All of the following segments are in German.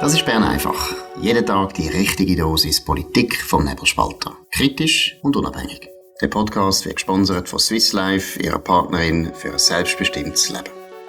Das ist Bern einfach. Jeden Tag die richtige Dosis Politik vom Nebelspalter. Kritisch und unabhängig. Der Podcast wird gesponsert von Swiss Life, ihrer Partnerin für ein selbstbestimmtes Leben.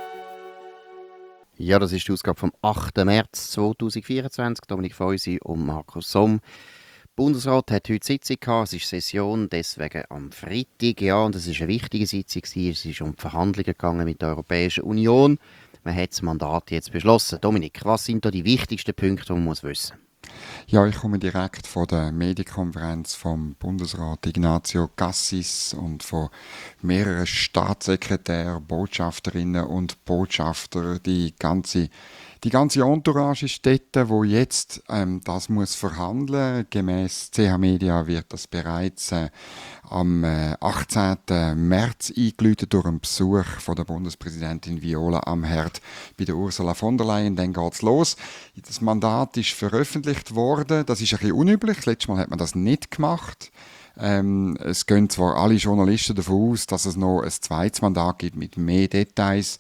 Ja, das ist die Ausgabe vom 8. März 2024. Dominik Feusi und Markus Somm. Der Bundesrat hat heute Sitzung gehabt. Es ist Session, deswegen am Freitag. Ja, und es war eine wichtige Sitzung. Es ist um die Verhandlungen gegangen mit der Europäischen Union. Man hat das Mandat jetzt beschlossen. Dominik, was sind da die wichtigsten Punkte, die man wissen muss? Ja, ich komme direkt von der Medienkonferenz vom Bundesrat Ignazio Cassis und von mehreren Staatssekretären, Botschafterinnen und Botschafter. Die ganze Entourage ist dort, wo jetzt das muss verhandeln. Gemäss CH Media wird das bereits am 18. März eingeläutet durch einen Besuch von der Bundespräsidentin Viola Amherd bei der Ursula von der Leyen. Dann geht es los. Das Mandat ist veröffentlicht worden. Das ist ein bisschen unüblich. Letztes Mal hat man das nicht gemacht. Es gehen zwar alle Journalisten davon aus, dass es noch ein zweites Mandat gibt mit mehr Details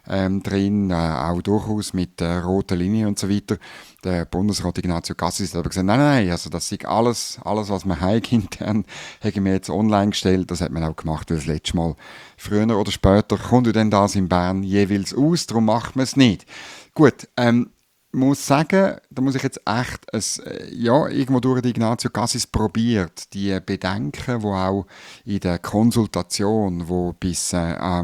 drin, auch durchaus mit roten Linien und so weiter. Der Bundesrat Ignazio Cassis hat aber gesagt, nein, also das ist alles was wir haben intern, haben wir jetzt online gestellt. Das hat man auch gemacht, weil das letzte Mal früher oder später kommt ja dann das in Bern jeweils aus, darum macht man es nicht. Gut, muss sagen, da muss ich jetzt echt irgendwo durch die Ignazio Cassis probiert, die Bedenken, die auch in der Konsultation, die bis vor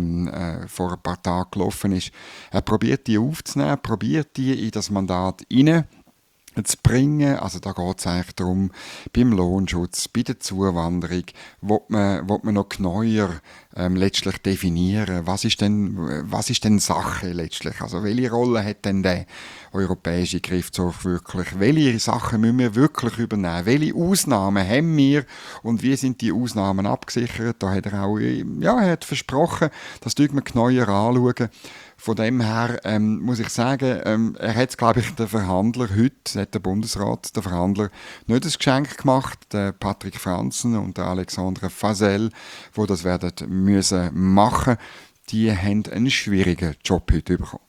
ein paar Tagen gelaufen ist, er probiert die aufzunehmen, probiert die in das Mandat hinein zu bringen. Also da geht es eigentlich darum, beim Lohnschutz, bei der Zuwanderung, will man noch genauer letztlich definieren, was ist denn Sache letztlich? Also welche Rolle hat denn der Europäische Gerichtshof wirklich? Welche Sachen müssen wir wirklich übernehmen? Welche Ausnahmen haben wir und wie sind die Ausnahmen abgesichert? Da hat er auch er hat versprochen, das tut man genauer anschauen. Von dem her muss ich sagen, er hat es, glaube ich, der Verhandler heute, hat der Bundesrat, der Verhandler, nicht ein Geschenk gemacht, der Patrick Franzen und der Alexandre Fasel, die das werden müssen machen, die haben einen schwierigen Job heute bekommen.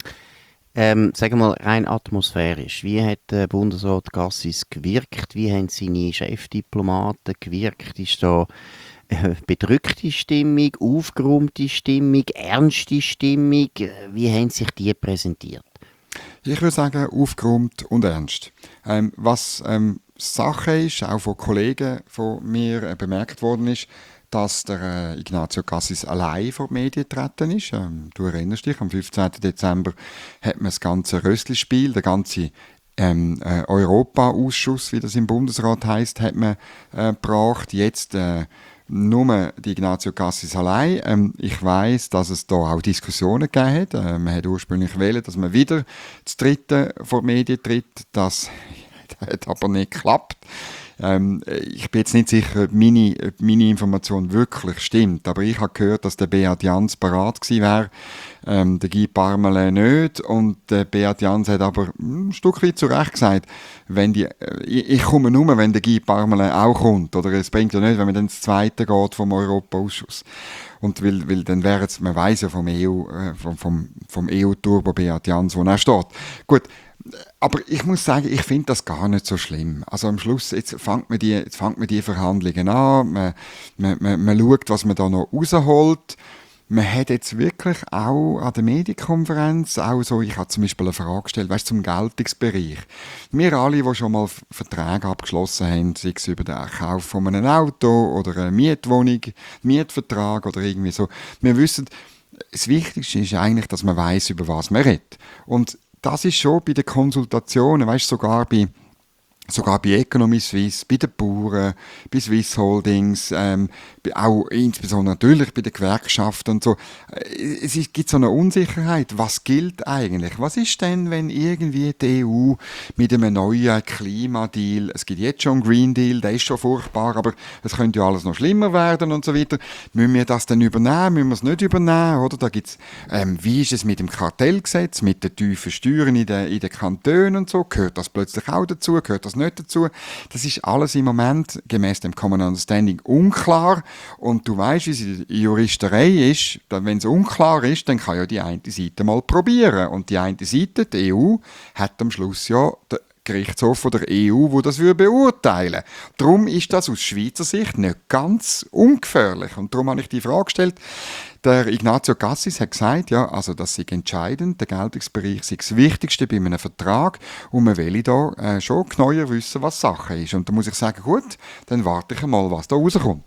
Sagen wir mal rein atmosphärisch. Wie hat der Bundesrat Cassis gewirkt? Wie haben seine Chefdiplomaten gewirkt? Ist da bedrückte Stimmung, aufgeräumte Stimmung, ernste Stimmung? Wie haben sich die präsentiert? Ich würde sagen, aufgeräumt und ernst. Was Sache ist, auch von Kollegen von mir bemerkt worden ist, dass der Ignazio Cassis allein vor die Medien getreten ist. Du erinnerst dich, am 15. Dezember hat man das ganze Rössli-Spiel, der ganze Europa-Ausschuss, wie das im Bundesrat heisst, hat man gebracht. Jetzt nur die Ignazio Cassis allein. Ich weiss, dass es da auch Diskussionen gegeben hat. Man hat ursprünglich gewählt, dass man wieder das dritte vor die Medien tritt. Das hat aber nicht geklappt. Ich bin jetzt nicht sicher, ob meine Information wirklich stimmt, aber ich habe gehört, dass der Beat Jans parat gewesen wäre, der Guy Parmelin nicht, und der Beat Jans hat aber ein Stück weit zu Recht gesagt, ich komme nur, wenn der Guy Parmelin auch kommt, oder es bringt ja nicht, wenn man dann das Zweite geht vom Europaausschuss. Und weil dann wäre es, man weiss ja vom EU-Turbo Beat Jans, wo er steht. Gut. Aber ich muss sagen, ich finde das gar nicht so schlimm. Also am Schluss, jetzt fängt man die Verhandlungen an, man schaut, was man da noch rausholt. Man hat jetzt wirklich auch an der Medienkonferenz, auch so, ich habe zum Beispiel eine Frage gestellt, zum Geltungsbereich. Wir alle, die schon mal Verträge abgeschlossen haben, sei es über den Kauf von einem Auto oder eine Mietwohnung, Mietvertrag oder irgendwie so, wir wissen, das Wichtigste ist eigentlich, dass man weiss, über was man redet. Und das ist schon bei den Konsultationen, sogar bei Economy Suisse, bei den Bauern, bei Swiss Holdings, auch insbesondere natürlich bei den Gewerkschaften und so. Gibt so eine Unsicherheit. Was gilt eigentlich? Was ist denn, wenn irgendwie die EU mit einem neuen Klimadeal, es gibt jetzt schon einen Green Deal, der ist schon furchtbar, aber es könnte ja alles noch schlimmer werden und so weiter. Müssen wir das dann übernehmen? Müssen wir es nicht übernehmen? Oder? Da gibt's, wie ist es mit dem Kartellgesetz, mit den tiefen Steuern in den Kantonen und so? Gehört das plötzlich auch dazu? Gehört das nicht dazu. Das ist alles im Moment gemäß dem Common Understanding unklar. Und du weißt, wie es in der Juristerei ist, wenn es unklar ist, dann kann ja die eine Seite mal probieren. Und die eine Seite, die EU, hat am Schluss ja Gerichtshof von der EU, wo das beurteilen würde. Darum ist das aus Schweizer Sicht nicht ganz ungefährlich. Und darum habe ich die Frage gestellt. Der Ignazio Cassis hat gesagt, ja, also das sei entscheidend, der Geltungsbereich sei das Wichtigste bei einem Vertrag und man will da schon genauer wissen, was Sache ist. Und da muss ich sagen, gut, dann warte ich mal, was da rauskommt.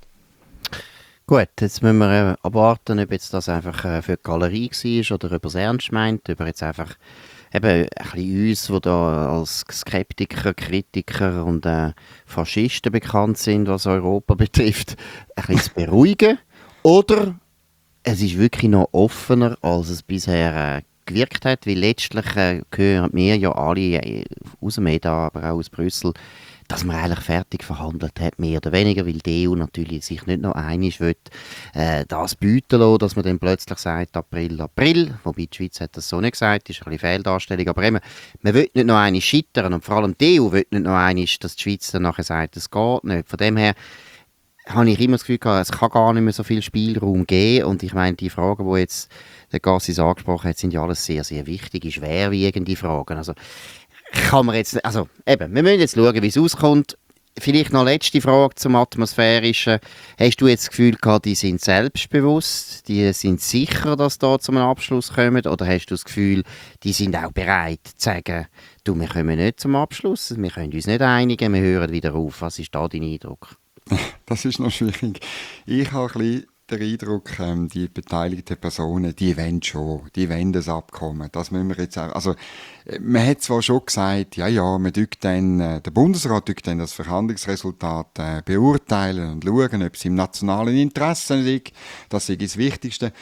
Gut, jetzt müssen wir abwarten, ob jetzt das einfach für die Galerie war oder ob er es ernst meint, ob er jetzt einfach eben ein bisschen uns, die da als Skeptiker, Kritiker und Faschisten bekannt sind, was Europa betrifft, ein bisschen zu beruhigen. Oder es ist wirklich noch offener, als es bisher gewirkt hat, weil letztlich hören wir ja alle aus dem EDA, aber auch aus Brüssel, dass man eigentlich fertig verhandelt hat, mehr oder weniger, weil die EU natürlich sich nicht noch einig will, das bieten lassen, dass man dann plötzlich sagt, April, wobei die Schweiz hat das so nicht gesagt, das ist eine Fehldarstellung, aber eben, man will nicht noch einig scheitern und vor allem die EU will nicht noch einig, dass die Schweiz dann nachher sagt, das geht nicht. Von dem her habe ich immer das Gefühl gehabt, es kann gar nicht mehr so viel Spielraum geben und ich meine, die Fragen, die jetzt der Gassis angesprochen hat, sind ja alles sehr, sehr wichtige, schwerwiegende Fragen, also kann man jetzt, also eben, wir müssen jetzt schauen, wie es auskommt. Vielleicht noch letzte Frage zum Atmosphärischen. Hast du jetzt das Gefühl gehabt, die sind selbstbewusst, die sind sicher, dass da zu einem Abschluss kommen? Oder hast du das Gefühl, die sind auch bereit zu sagen, du, wir kommen nicht zum Abschluss, wir können uns nicht einigen, wir hören wieder auf. Was ist da dein Eindruck? Das ist noch schwierig. Ich habe ein bisschen den Eindruck, die beteiligten Personen, die wollen das Abkommen. Das müssen wir jetzt auch, also, man hat zwar schon gesagt, ja, man der Bundesrat tut dann das Verhandlungsresultat beurteilen und schauen, ob es im nationalen Interesse liegt. Das ist das Wichtigste.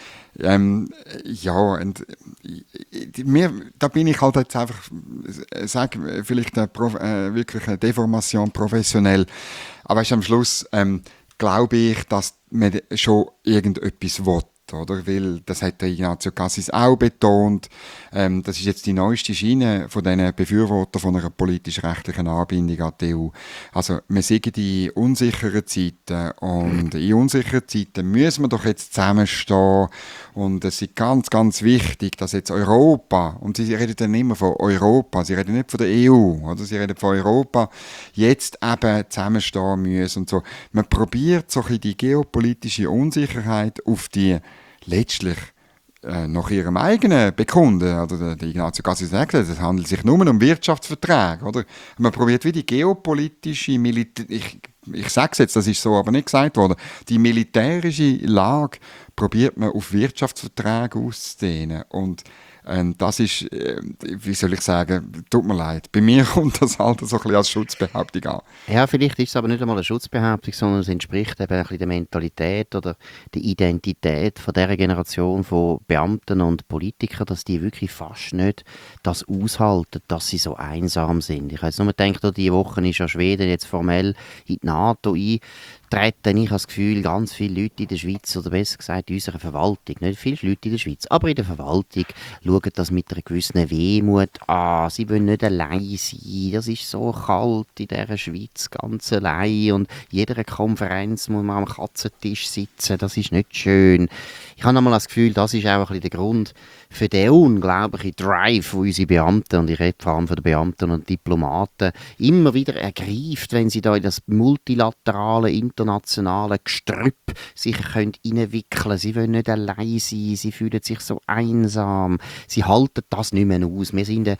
Da bin ich halt jetzt einfach, sage vielleicht wirklich eine Deformation professionell. Aber am Schluss glaube ich, dass man schon irgendetwas will. Oder? Weil, das hat der Ignazio Cassis auch betont, das ist jetzt die neueste Schiene von diesen Befürwortern von einer politisch-rechtlichen Anbindung an die EU. Also, wir sehen die unsicheren Zeiten und in unsicheren Zeiten müssen wir doch jetzt zusammenstehen und es ist ganz, ganz wichtig, dass jetzt Europa, und sie reden dann immer von Europa, sie reden nicht von der EU, oder? Sie reden von Europa, jetzt eben zusammenstehen müssen und so. Man probiert so ein bisschen die geopolitische Unsicherheit auf die letztlich nach ihrem eigenen Bekunden, oder der Ignazio Cassis sagt, es handelt sich nur um Wirtschaftsverträge, oder? Man probiert wie die geopolitische, ich sage es jetzt, das ist so aber nicht gesagt worden, die militärische Lage probiert man auf Wirtschaftsverträge auszudehnen und das ist, wie soll ich sagen, tut mir leid, bei mir kommt das halt so ein bisschen als Schutzbehauptung an. Ja, vielleicht ist es aber nicht einmal eine Schutzbehauptung, sondern es entspricht eben ein bisschen der Mentalität oder der Identität von dieser Generation von Beamten und Politikern, dass die wirklich fast nicht das aushalten, dass sie so einsam sind. Ich habe jetzt nur gedacht, diese Woche ist ja Schweden jetzt formell in die NATO eingetreten. Ich habe das Gefühl, ganz viele Leute in der Schweiz, oder besser gesagt in unserer Verwaltung, nicht viele Leute in der Schweiz, aber in der Verwaltung schauen das mit einer gewissen Wehmut an. Sie wollen nicht allein sein. Das ist so kalt in dieser Schweiz, ganz allein. Und in jeder Konferenz muss man am Katzentisch sitzen. Das ist nicht schön. Ich habe einmal das Gefühl, das ist auch ein bisschen der Grund für den unglaublichen Drive, den unsere Beamten, und ich rede vor allem von den Beamten und Diplomaten, immer wieder ergreift, wenn sie da in das multilaterale, internationale Gestrüpp sich hineinwickeln können. Sie wollen nicht allein sein, sie fühlen sich so einsam, sie halten das nicht mehr aus. Wir sind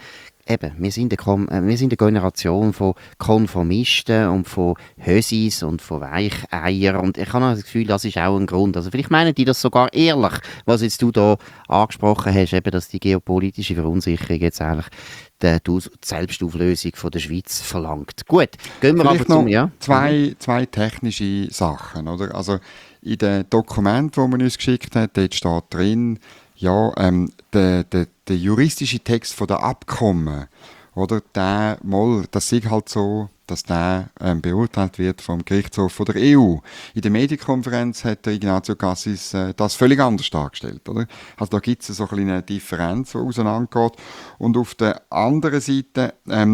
eine Generation von Konformisten und von Hösis und von Weicheier. Und ich habe das Gefühl, das ist auch ein Grund. Also vielleicht meinen die das sogar ehrlich, was jetzt du da angesprochen hast, eben, dass die geopolitische Verunsicherung jetzt eigentlich die Selbstauflösung von der Schweiz verlangt. Gut, gehen wir vielleicht aber zum... noch zwei technische Sachen. Oder? Also in dem Dokument, das man uns geschickt hat, dort steht drin, ja, der juristische Text von der Abkommen, oder, das ist halt so, dass der beurteilt wird vom Gerichtshof von der EU. In der Medienkonferenz hat der Ignazio Cassis das völlig anders dargestellt. Oder? Also da gibt es so eine kleine Differenz, die auseinandergeht. Und auf der anderen Seite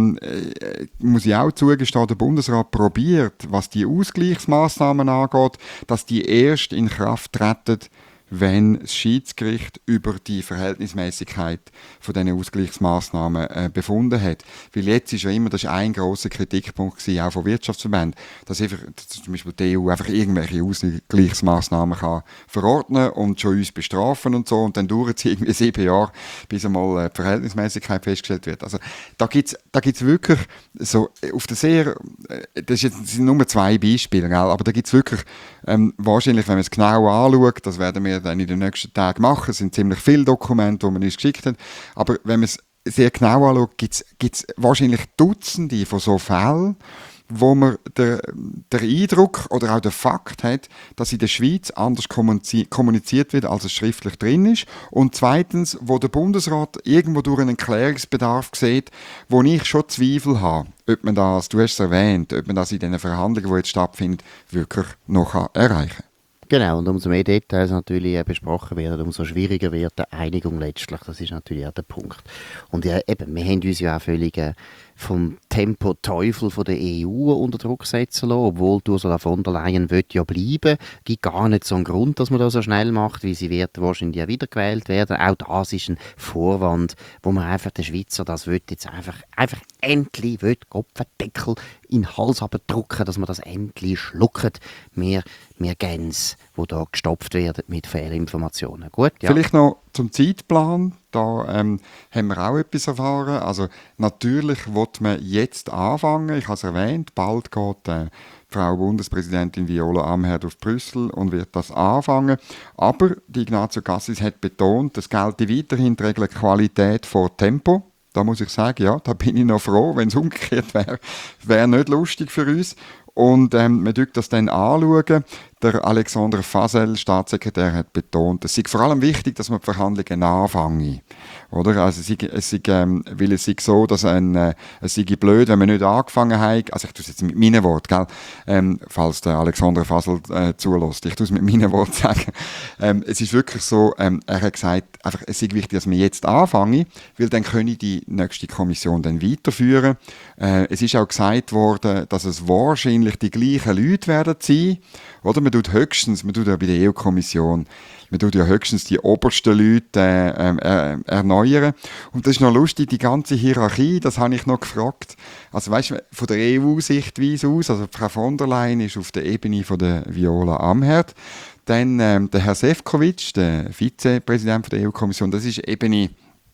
muss ich auch zugestehen, der Bundesrat probiert, was die Ausgleichsmaßnahmen angeht, dass die erst in Kraft treten, wenn das Schiedsgericht über die Verhältnismäßigkeit von diesen Ausgleichsmaßnahmen befunden hat. Weil jetzt ist ja immer, das ist ein grosser Kritikpunkt gewesen, auch von Wirtschaftsverbänden, dass zum Beispiel die EU einfach irgendwelche Ausgleichsmaßnahmen kann verordnen und schon uns bestrafen und so, und dann dauert es irgendwie 7 Jahre, bis einmal die Verhältnismäßigkeit festgestellt wird. Also da gibt's wirklich so auf der sehr, das sind nur 2 Beispiele, gell? Aber da gibt es wirklich wahrscheinlich, wenn man es genau anschaut, das werden wir dann in den nächsten Tagen machen. Es sind ziemlich viele Dokumente, die man uns geschickt hat. Aber wenn man es sehr genau anschaut, gibt es wahrscheinlich Dutzende von so Fällen, wo man den Eindruck oder auch den Fakt hat, dass in der Schweiz anders kommuniziert wird, als es schriftlich drin ist. Und zweitens, wo der Bundesrat irgendwo durch einen Klärungsbedarf sieht, wo ich schon Zweifel habe, ob man das, du hast es erwähnt, ob man das in den Verhandlungen, die jetzt stattfinden, wirklich noch erreichen kann. Genau, und umso mehr Details natürlich besprochen werden, umso schwieriger wird die Einigung letztlich. Das ist natürlich auch der Punkt. Und ja, eben, wir haben uns ja auch völlig vom Tempo-Teufel von der EU unter Druck setzen lassen, obwohl Ursula von der Leyen ja bleiben. Es gibt gar nicht so einen Grund, dass man das so schnell macht, weil sie wird wahrscheinlich ja wiedergewählt werden. Auch das ist ein Vorwand, wo man einfach den Schweizer das will jetzt einfach endlich Kopfendeckel in den Hals drücken, dass man das endlich schluckt. Wir Gänse, die da gestopft werden mit Fehlinformationen. Gut, ja. Vielleicht noch zum Zeitplan. Da haben wir auch etwas erfahren. Also natürlich will man jetzt anfangen. Ich habe es erwähnt, bald geht Frau Bundespräsidentin Viola Amherd auf Brüssel und wird das anfangen. Aber die Ignazio Cassis hat betont, es gelte weiterhin die Regel Qualität vor Tempo. Da muss ich sagen, ja, da bin ich noch froh. Wenn es umgekehrt wäre, wäre nicht lustig für uns. Und man dürfte das dann anschauen. Der Alexander Fasel, Staatssekretär, hat betont, es sei vor allem wichtig, dass man die Verhandlungen anfangen. Oder? Also weil es sei so, dass es sei blöd, wenn man nicht angefangen hat. Also ich tue es jetzt mit meinen Worten, gell? Falls der Alexander Fasel zulässt. Ich tue es mit meinen Worten sagen. Es ist wirklich so, er hat gesagt, einfach, es sei wichtig, dass wir jetzt anfangen, weil dann können die nächste Kommission dann weiterführen. Es ist auch gesagt worden, dass es wahrscheinlich die gleichen Leute werden sein. Oder? Man tut ja bei der EU-Kommission, man tut ja höchstens die obersten Leute erneuern. Und das ist noch lustig, die ganze Hierarchie, das habe ich noch gefragt. Also weißt du, von der EU-Sichtweise aus, also Frau von der Leyen ist auf der Ebene von der Viola Amherd. Dann der Herr Šefčovič, der Vizepräsident der EU-Kommission, das ist Ebene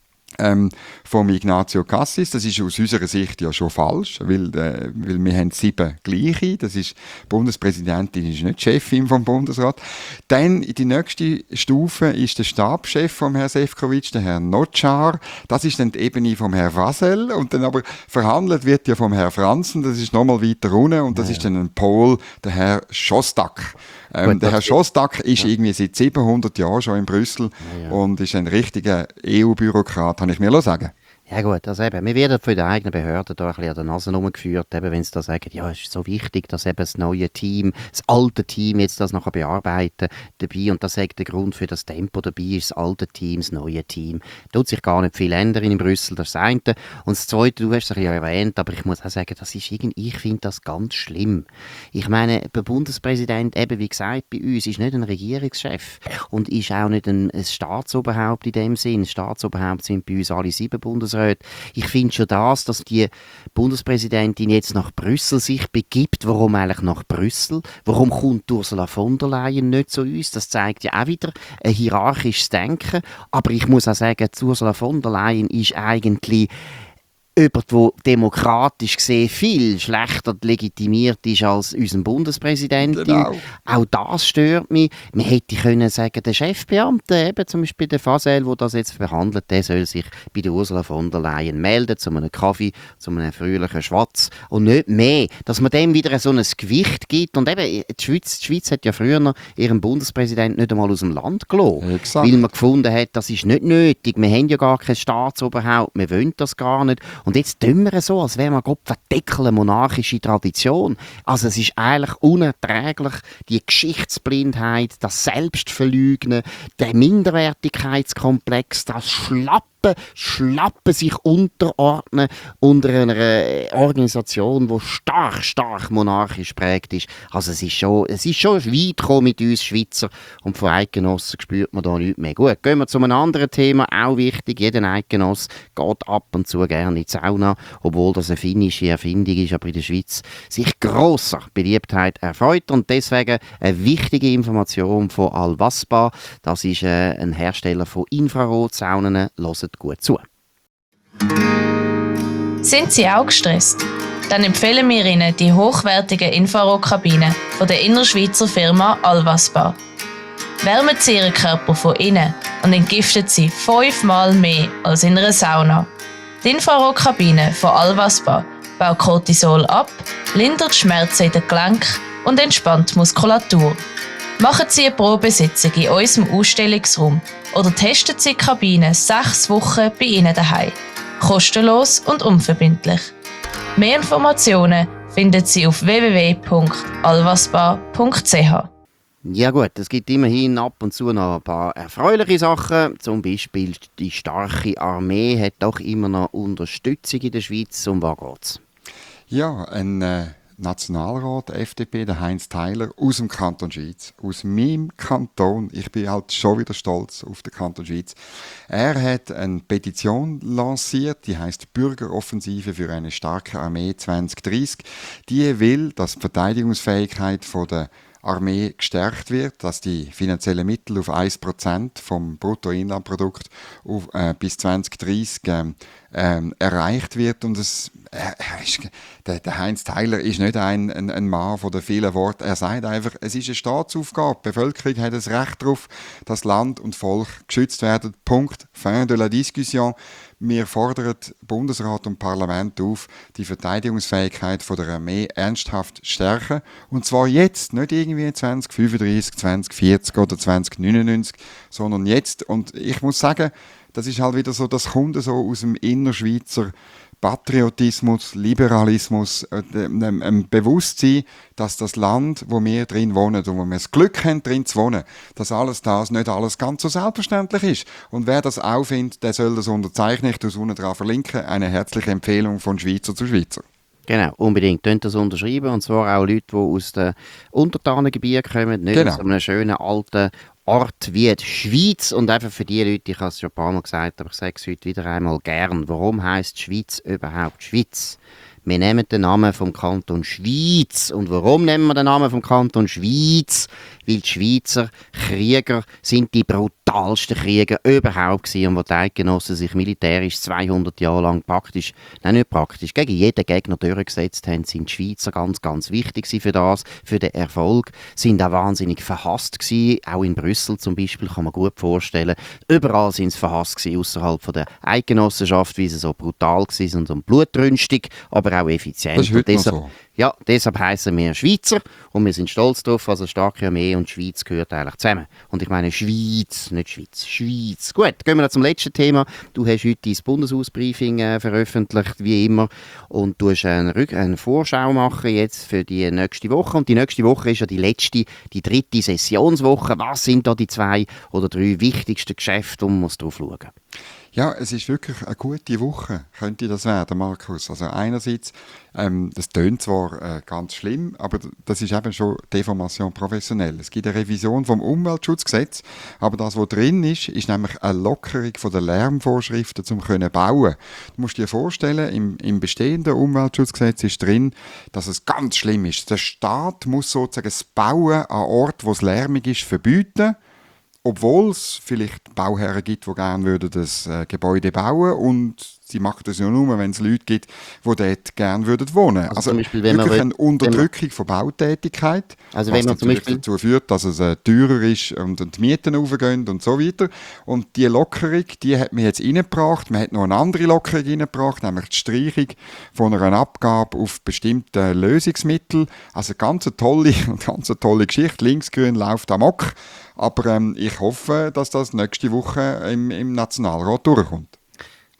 vom Ignazio Cassis. Das ist aus unserer Sicht ja schon falsch, weil wir haben 7 gleiche. Das ist, die Bundespräsidentin ist nicht Chefin vom Bundesrat. Dann die nächste Stufe ist der Stabschef vom Herrn Šefčovič, der Herr Nočar. Das ist dann die Ebene vom Herrn Vasel. Und dann aber verhandelt wird ja vom Herrn Franzen. Das ist nochmal weiter unten. Und das ist dann ein Pol, der Herr Šostak. Der Herr Šostak ist irgendwie seit 700 Jahren schon in Brüssel und ist ein richtiger EU-Bürokrat, kann ich mir sagen. Ja gut, also eben, wir werden von den eigenen Behörden da ein bisschen an der Nase herumgeführt, eben wenn sie da sagen, ja, es ist so wichtig, dass eben das neue Team, das alte Team jetzt das nachher bearbeiten dabei, und das sagt der Grund für das Tempo dabei ist, das alte Team, das neue Team. Da tut sich gar nicht viel ändern in Brüssel, das ist das eine. Und das zweite, du hast es ja erwähnt, aber ich muss auch sagen, das ist ich finde das ganz schlimm. Ich meine, der Bundespräsident, eben wie gesagt, bei uns ist nicht ein Regierungschef und ist auch nicht ein Staatsoberhaupt in dem Sinn. Staatsoberhaupt sind bei uns alle 7 Bundesräte. Ich finde schon das, dass die Bundespräsidentin jetzt nach Brüssel sich begibt. Warum eigentlich nach Brüssel? Warum kommt Ursula von der Leyen nicht zu uns? Das zeigt ja auch wieder ein hierarchisches Denken. Aber ich muss auch sagen, Ursula von der Leyen ist eigentlich jemand, der demokratisch gesehen viel schlechter legitimiert ist als unsere Bundespräsidentin. Genau. Auch das stört mich. Man hätte können sagen, der Chefbeamte, eben zum Beispiel der Fasel, der das jetzt verhandelt, der soll sich bei der Ursula von der Leyen melden, zu einem Kaffee, zu einem fröhlichen Schwatz und nicht mehr. Dass man dem wieder so ein Gewicht gibt. Und eben, die Schweiz hat ja früher ihren Bundespräsidenten nicht einmal aus dem Land gelassen. Exakt. Weil man gefunden hat, das ist nicht nötig. Wir haben ja gar kein Staatsoberhaupt, wir wollen das gar nicht. Und jetzt tun wir so, als wäre man Gott verdeckeln monarchische Tradition. Also es ist eigentlich unerträglich, die Geschichtsblindheit, das Selbstverleugnen, der Minderwertigkeitskomplex, das Schlappen sich unterordnen unter einer Organisation, die stark monarchisch geprägt ist. Also es ist schon weit gekommen mit uns Schweizer und von Eidgenossen spürt man da nichts mehr. Gut, gehen wir zu einem anderen Thema, auch wichtig. Jeder Eidgenoss geht ab und zu gerne in die Sauna, obwohl das eine finnische Erfindung ist, aber in der Schweiz sich grosser Beliebtheit erfreut und deswegen eine wichtige Information von Al-Waspa. Das ist ein Hersteller von Infrarotsaunen. Hört gut zu. Sind Sie auch gestresst? Dann empfehlen wir Ihnen die hochwertigen Infrarotkabinen von der innerschweizer Firma Al-Waspa. Wärmen Sie Ihren Körper von innen und entgiftet Sie 5-mal mehr als in einer Sauna. Die Infrarotkabine von Al-Waspa baut Cortisol ab, lindert Schmerzen in den Gelenken und entspannt die Muskulatur. Machen Sie eine Probesitzung in unserem Ausstellungsraum oder testen Sie die Kabine 6 Wochen bei Ihnen daheim. Kostenlos und unverbindlich. Mehr Informationen finden Sie auf www.alvaspa.ch. Ja gut, es gibt immerhin ab und zu noch ein paar erfreuliche Sachen. Zum Beispiel die starke Armee hat doch immer noch Unterstützung in der Schweiz. Um was geht's? Ja, ein Nationalrat FDP, der Heinz Theiler, aus dem Kanton Schweiz, aus meinem Kanton. Ich bin halt schon wieder stolz auf den Kanton Schweiz. Er hat eine Petition lanciert, die heißt Bürgeroffensive für eine starke Armee 2030. Die will, dass die Verteidigungsfähigkeit der Armee gestärkt wird, dass die finanziellen Mittel auf 1% vom Bruttoinlandprodukt bis 2030 erreicht wird. Und der Heinz Theiler ist nicht ein Mann von den vielen Worten. Er sagt einfach, es ist eine Staatsaufgabe. Die Bevölkerung hat das Recht darauf, dass Land und Volk geschützt werden. Punkt. Fin de la discussion. Wir fordern Bundesrat und Parlament auf, die Verteidigungsfähigkeit der Armee ernsthaft zu stärken. Und zwar jetzt, nicht irgendwie 2035, 2040 oder 2099, sondern jetzt. Und ich muss sagen, das ist halt wieder so, das kommt so aus dem Innerschweizer Patriotismus, Liberalismus, ein Bewusstsein, dass das Land, wo wir drin wohnen und wo wir das Glück haben, drin zu wohnen, dass nicht alles ganz so selbstverständlich ist. Und wer das auch findet, der soll das unterzeichnen. Ich tue es unten dran verlinken. Eine herzliche Empfehlung von Schweizer zu Schweizer. Genau, unbedingt. Könnt das unterschreiben. Und zwar auch Leute, die aus den Untertanengebieten kommen, nicht aus einem schönen alten Ort wie die Schweiz. Und einfach für die Leute, ich habe es schon ein paar Mal gesagt, aber ich sage es heute wieder einmal gern. Warum heisst Schweiz überhaupt Schweiz? Wir nehmen den Namen vom Kanton Schweiz. Und warum nehmen wir den Namen vom Kanton Schweiz? Weil die Schweizer Krieger sind die brutalsten Krieger überhaupt gewesen und wo die Eidgenossen sich militärisch 200 Jahre lang gegen jeden Gegner durchgesetzt haben, sind die Schweizer ganz wichtig für den Erfolg, sind auch wahnsinnig verhasst gewesen, auch in Brüssel zum Beispiel, kann man gut vorstellen. Überall sind sie verhasst gewesen, außerhalb der Eidgenossenschaft, weil sie so brutal waren und blutrünstig, aber auch effizient. Das ist heute noch so. Ja, deshalb heissen wir Schweizer und wir sind stolz darauf, also starke Armee und Schweiz gehört eigentlich zusammen. Und ich meine Schweiz, nicht Schweiz, Schweiz. Gut, gehen wir zum letzten Thema. Du hast heute dein Bundeshausbriefing veröffentlicht, wie immer, und du hast eine Vorschau machen jetzt für die nächste Woche. Und die nächste Woche ist ja die dritte Sessionswoche. Was sind da die 2 oder 3 wichtigsten Geschäfte, um uns drauf schauen? Ja, es ist wirklich eine gute Woche, könnte das werden, Markus. Also einerseits, das tönt zwar ganz schlimm, aber das ist eben schon Deformation professionell. Es gibt eine Revision vom Umweltschutzgesetz, aber das, was drin ist nämlich eine Lockerung von der Lärmvorschriften, um bauen zu können. Du musst dir vorstellen, im bestehenden Umweltschutzgesetz ist drin, dass es ganz schlimm ist. Der Staat muss sozusagen das Bauen an Orten, wo es lärmig ist, verbieten. Obwohl es vielleicht Bauherren gibt, die gerne das Gebäude bauen und sie machen das ja nur, wenn es Leute gibt, die dort gerne wohnen würden. Also zum Beispiel, wirklich eine Unterdrückung von Bautätigkeit, also was wenn man zum Beispiel dazu führt, dass es teurer ist und die Mieten raufgehen und so weiter. Und diese Lockerung, die hat man jetzt reingebracht. Man hat noch eine andere Lockerung reingebracht, nämlich die Streichung von einer Abgabe auf bestimmte Lösungsmittel. Also ganz eine tolle Geschichte. Linksgrün läuft amok. Aber ich hoffe, dass das nächste Woche im Nationalrat durchkommt.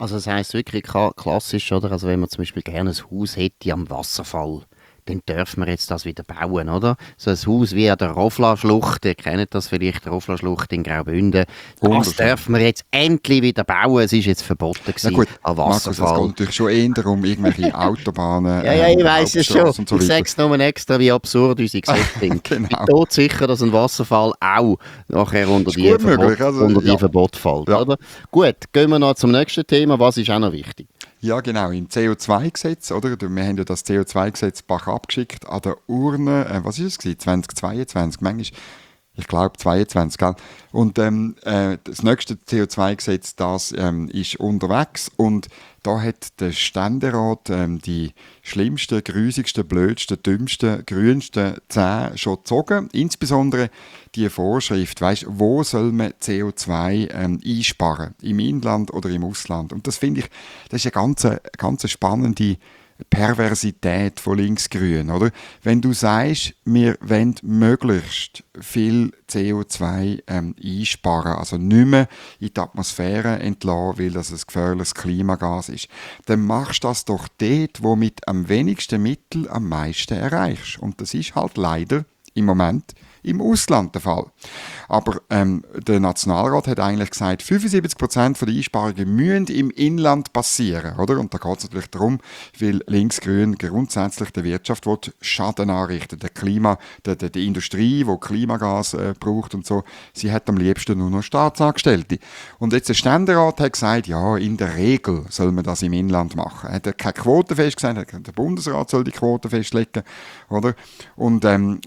Also das heisst wirklich klassisch, oder? Also wenn man zum Beispiel gerne ein Haus hätte am Wasserfall, dann dürfen wir jetzt das wieder bauen, oder? So ein Haus wie an der Rofla-Schlucht, ihr kennt das vielleicht, die Rofla-Schlucht in Graubünden, das dürfen wir jetzt endlich wieder bauen. Es ist jetzt verboten gewesen, gut, an Markus, Wasserfall. es geht natürlich schon eher darum, irgendwelche Autobahnen, ja, ich weiss es schon. So ich sage es nur extra, wie absurd unsere Gesetze sind. Genau. Ich bin tot sicher, dass ein Wasserfall auch nachher unter die Verbot fällt. Ja. Oder? Gut, gehen wir noch zum nächsten Thema. Was ist auch noch wichtig? Ja, genau, im CO2-Gesetz, oder? Wir haben ja das CO2-Gesetz Bach abgeschickt an der Urne, was ist es gewesen? 2022, manchmal, ich glaube 22, gell? Und das nächste CO2-Gesetz, das ist unterwegs und da hat der Ständerat die schlimmsten, grusigsten, blödsten, dümmsten, grünsten 10 schon gezogen. Insbesondere die Vorschrift, weißt, wo soll man CO2 einsparen? Im Inland oder im Ausland? Und das finde ich, das ist eine ganz spannende Perversität von Linksgrün, oder? Wenn du sagst, wir wollen möglichst viel CO2 einsparen, also nicht mehr in die Atmosphäre entlassen, weil das ein gefährliches Klimagas ist, dann machst du das doch dort, wo mit am wenigsten Mittel am meisten erreichst. Und das ist halt leider im Moment im Ausland der Fall. Aber der Nationalrat hat eigentlich gesagt, 75% der Einsparungen müssen im Inland passieren, oder? Und da geht es natürlich darum, weil Linksgrün grundsätzlich der Wirtschaft Schaden anrichten will. Die Industrie, die Klimagas braucht und so, sie hat am liebsten nur noch Staatsangestellte. Und jetzt der Ständerat hat gesagt, ja, in der Regel soll man das im Inland machen. Er hat keine Quote festgelegt, der Bundesrat soll die Quote festlegen, oder? Und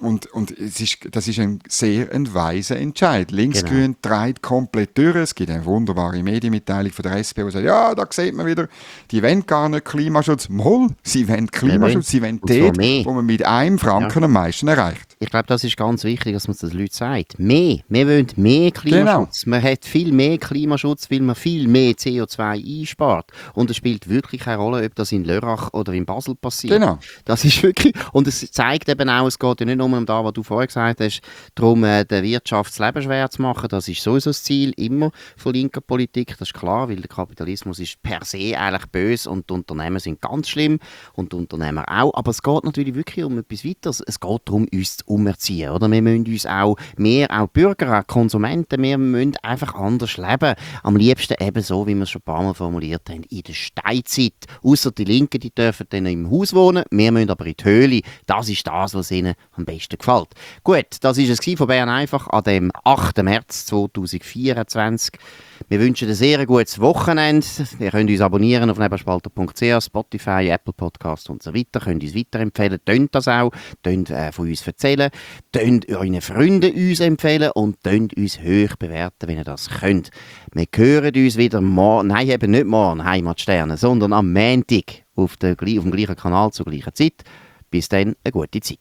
das ist ein sehr weiser Entscheid. Linksgrün treibt komplett durch. Es gibt eine wunderbare Medienmitteilung von der SP, die sagt, ja, da sieht man wieder, die wollen gar nicht Klimaschutz. Moll, sie wollen Klimaschutz, sie wollen dort, wo man mit einem Franken am meisten erreicht. Ich glaube, das ist ganz wichtig, dass man das den Leuten sagt. Mehr. Wir wollen mehr Klimaschutz. Genau. Man hat viel mehr Klimaschutz, weil man viel mehr CO2 einspart. Und es spielt wirklich keine Rolle, ob das in Lörrach oder in Basel passiert. Genau. Das ist wirklich, und es zeigt eben auch, es geht ja nicht nur um das, was du vorher gesagt hast, darum, der Wirtschaft das Leben schwer zu machen. Das ist sowieso das Ziel immer von linker Politik. Das ist klar, weil der Kapitalismus ist per se eigentlich böse und die Unternehmen sind ganz schlimm und die Unternehmer auch. Aber es geht natürlich wirklich um etwas weiteres. Es geht darum, uns zu umerziehen. Oder? Wir müssen uns auch Bürger, auch Konsumenten, wir müssen einfach anders leben. Am liebsten eben so, wie wir es schon ein paar Mal formuliert haben, in der Steinzeit. Ausser die Linken, die dürfen dann im Haus wohnen, wir müssen aber in die Höhle. Das ist das, was ihnen am besten gefällt. Gut, das war es von Bern einfach an dem 8. März 2024. Wir wünschen ein sehr gutes Wochenende. Ihr könnt uns abonnieren auf nebelspalter.ch, Spotify, Apple Podcast und so weiter. Ihr könnt uns weiterempfehlen. Tönt das auch. Tönt von uns erzählen. Tönt euren Freunden uns empfehlen und tönt uns hoch bewerten, wenn ihr das könnt. Wir hören uns wieder morgen, nein, eben nicht morgen, Heimatsterne, sondern am Montag auf dem gleichen Kanal zur gleichen Zeit. Bis dann, eine gute Zeit.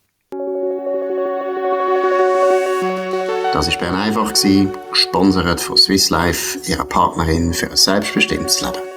Das war Bern einfach, gesponsert von Swiss Life, ihrer Partnerin für ein selbstbestimmtes Leben.